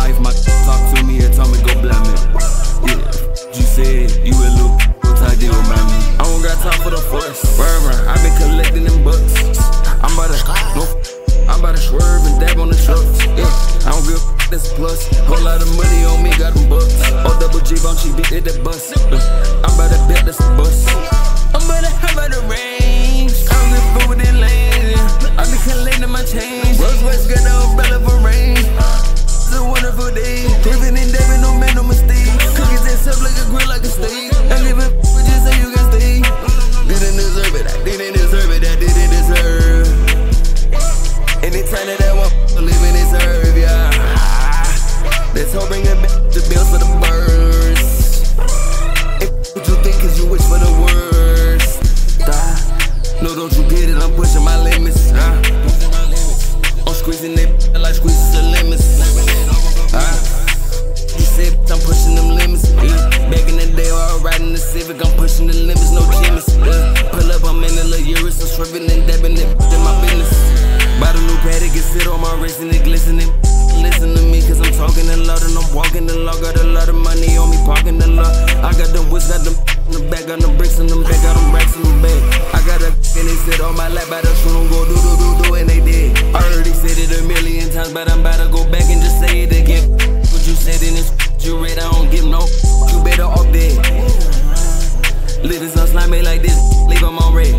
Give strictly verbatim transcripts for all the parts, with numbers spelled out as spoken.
life, my talk to me and tell me go blame it. Yeah, you said you a little I deal with me. I don't got time for the force. Forever, I been collecting them bucks. I'm about to, no, I'm about to swerve and dab on the trucks. Yeah, I don't give a that's a plus. Whole lot of money on me, got them bucks. Oh, double G bomb, she beat it, that bus. I'm about to bet that's a bus. I'm about to have out the range. I'm the food and land. I been collecting my change. Rose West got the umbrella for rain. It's a wonderful day. Living and dabbing, no man, no mistake. Cookies and stuff like a grill, like a steak. I give a f just so you can stay. Didn't deserve it, I didn't deserve it, I didn't deserve. Anytime that I want to live in this earth, yeah. Let's hope bring it back to bills for the birds. And what you think is you wish for the worst. Die. No, don't you get it, I'm pushing my limits. Huh? I'm squeezing it like squeezing the limits. Huh? You said I'm pushing them limits. Yeah. Back in the day, I was riding the Civic, I'm pushing the limits, no chemist. Yeah. Pull up, I'm in the little Urus, I'm stripping and dabbing it in my business. Buy the new paddock, it sit on my wrist and it glistening. Listen to me, cause I'm talking a lot and I'm walking a lot. Got a lot of money on me, parking a lot. I got them whips, got them in the back, got them bricks in them back, got them racks in the back. I got a and they sit on my lap, by the shoot them go do do do do, and they did. I already said it a million times, but I'm about to go back and just say it again. What you said in this, you read, I don't give no. You better off dead. Live this on slime like this, leave them on red.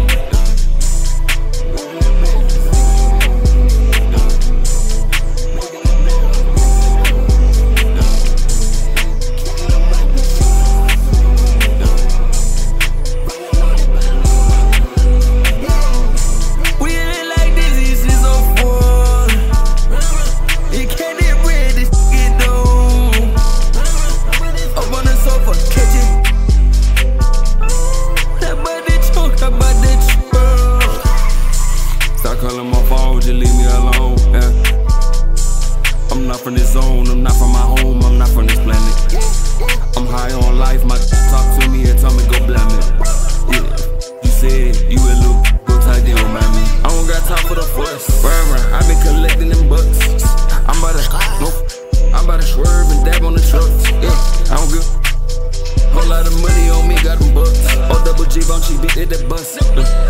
Calling my phone, just leave me alone, yeah. I'm not from this zone, I'm not from my home, I'm not from this planet. I'm high on life, my talk to me and tell me go blame it. Yeah, you said you a little go tight deal with me. I don't got time for the force. Forever, I been collecting them bucks. I'm about to, no, I'm about to swerve and dab on the trucks. Yeah, I don't give a whole lot of money on me, got them bucks. Oh, double G bomb, she beat it, that bus.